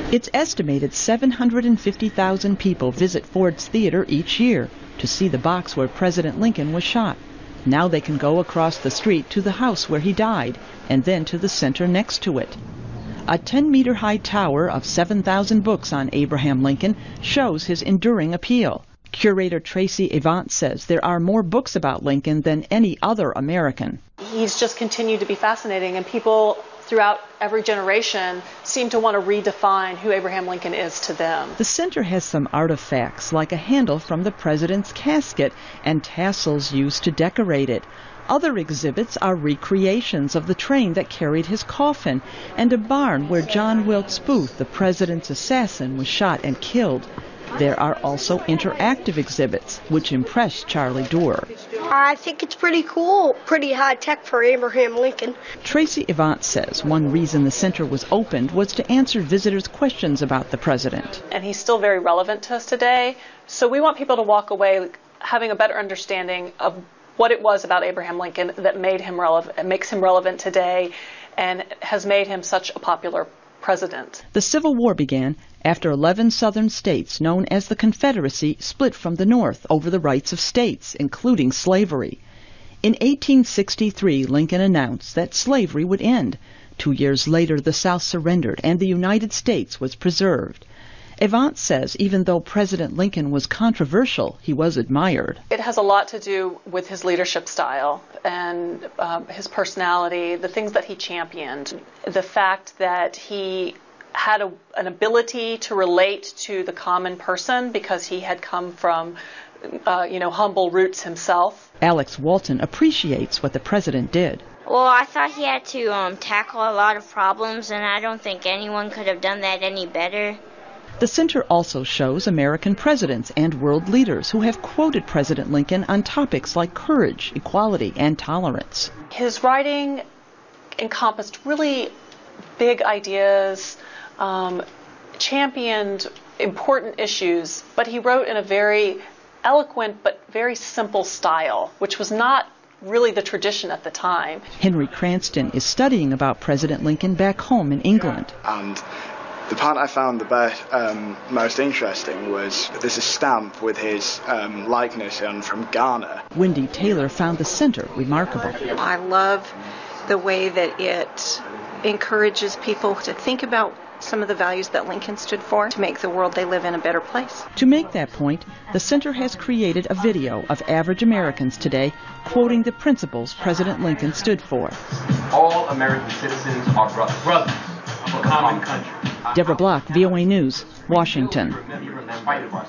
It's estimated 750,000 people visit Ford's Theater each year to see the box where President Lincoln was shot. Now they can go across the street to the house where he died, and then to the center next to it. A 10-meter-high tower of 7,000 books on Abraham Lincoln shows his enduring appeal. Curator Tracy Avant says there are more books about Lincoln than any other American. He's just continued to be fascinating, and people throughout every generation seem to want to redefine who Abraham Lincoln is to them. The center has some artifacts, like a handle from the president's casket and tassels used to decorate it. Other exhibits are recreations of the train that carried his coffin and a barn where John Wilkes Booth, the president's assassin, was shot and killed. There are also interactive exhibits, which impressed Charlie Doerr. I think it's pretty cool, pretty high tech for Abraham Lincoln. Tracy Avant says one reason the center was opened was to answer visitors' questions about the president. And he's still very relevant to us today, so we want people to walk away having a better understanding of what it was about Abraham Lincoln that made him relevant, makes him relevant today, and has made him such a popular president. The Civil War began after 11 southern states known as the Confederacy split from the North over the rights of states, including slavery. In 1863, Lincoln announced that slavery would end. 2 years later, the South surrendered and the United States was preserved. Avant says even though President Lincoln was controversial, he was admired. It has a lot to do with his leadership style and his personality, the things that he championed, the fact that he had an ability to relate to the common person because he had come from humble roots himself. Alex Walton appreciates what the president did. Well, I thought he had to tackle a lot of problems, and I don't think anyone could have done that any better. The center also shows American presidents and world leaders who have quoted President Lincoln on topics like courage, equality, and tolerance. His writing encompassed really big ideas, championed important issues, but he wrote in a very eloquent but very simple style, which was not really the tradition at the time. Henry Cranston is studying about President Lincoln back home in England. And the part I found the most interesting was there's a stamp with his likeness on from Ghana. Wendy Taylor found the center remarkable. I love the way that it encourages people to think about some of the values that Lincoln stood for to make the world they live in a better place. To make that point, the center has created a video of average Americans today quoting the principles President Lincoln stood for. All American citizens are brothers of a common country. Deborah Block, VOA News, Washington.